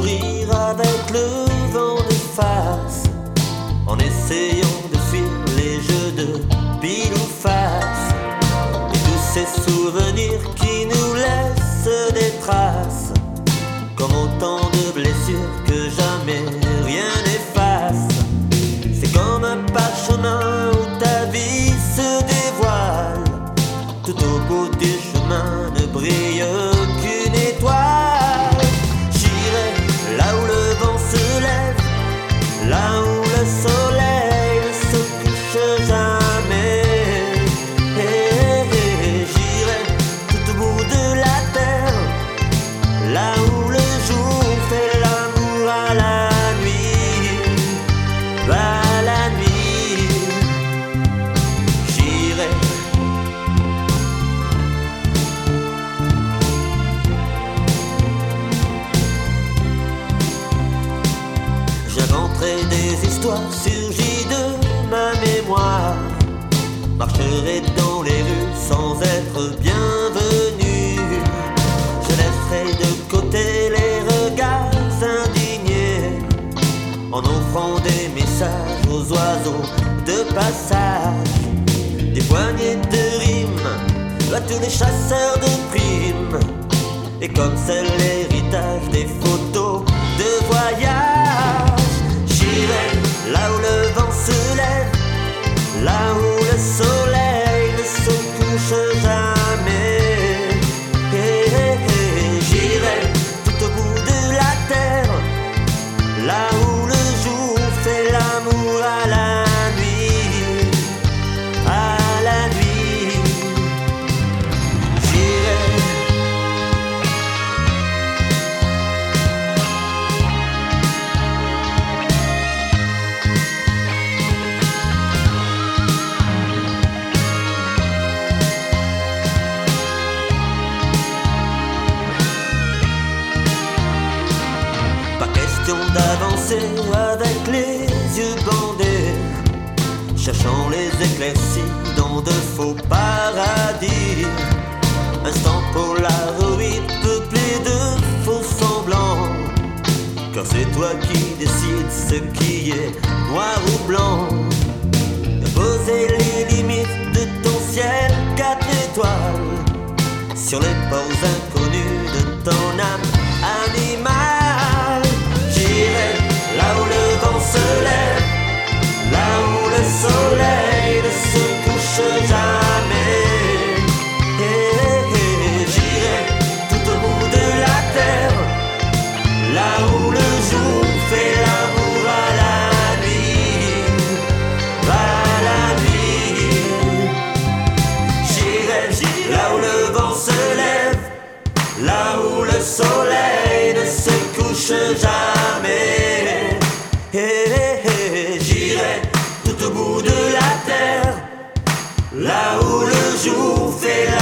courir avec le vent de face, en essayant de fuir les jeux de pile ou face, et tous ces souvenirs qui nous laissent des traces, comme autant de blessures que jamais rien n'efface. C'est comme un parchemin où ta vie se dévoile, tout au bout du chemin ne brille qu'une étoile. J'irai là où le vent se lève, là où le soleil ne se couche jamais. J'irai tout au bout de la terre, là où le jour fait l'amour à la nuit. À la nuit, j'irai. J'inventerai des histoires surgies de ma mémoire, marcherai dans les rues sans être bienvenu. Je laisserai de côté les regards indignés, en offrant des messages aux oiseaux de passage, des poignées de rimes à tous les chasseurs de primes, et comme c'est l'héritage des photos de voyage. J'irai là où le vent se lève, là où le soleil ne se couche jamais. J'irai tout au bout de la terre, là où le jour fait l'amour à la nuit. À la nuit, j'irai. D'avancer avec les yeux bandés, cherchant les éclaircies dans de faux paradis. Instant polaroid peuplé de faux semblants, car c'est toi qui décides ce qui est noir ou blanc. Poser les limites de ton ciel 4 étoiles sur les bords inconnus de ton âme animale. J'irai là où le vent se lève, là où le soleil ne se couche jamais. J'irai tout au bout de la terre, là où le jour fait l'amour à la nuit. À la nuit, j'irai là où le vent se lève, là où le soleil ne se couche jamais. J'irai tout au bout de la terre, là où le jour fait la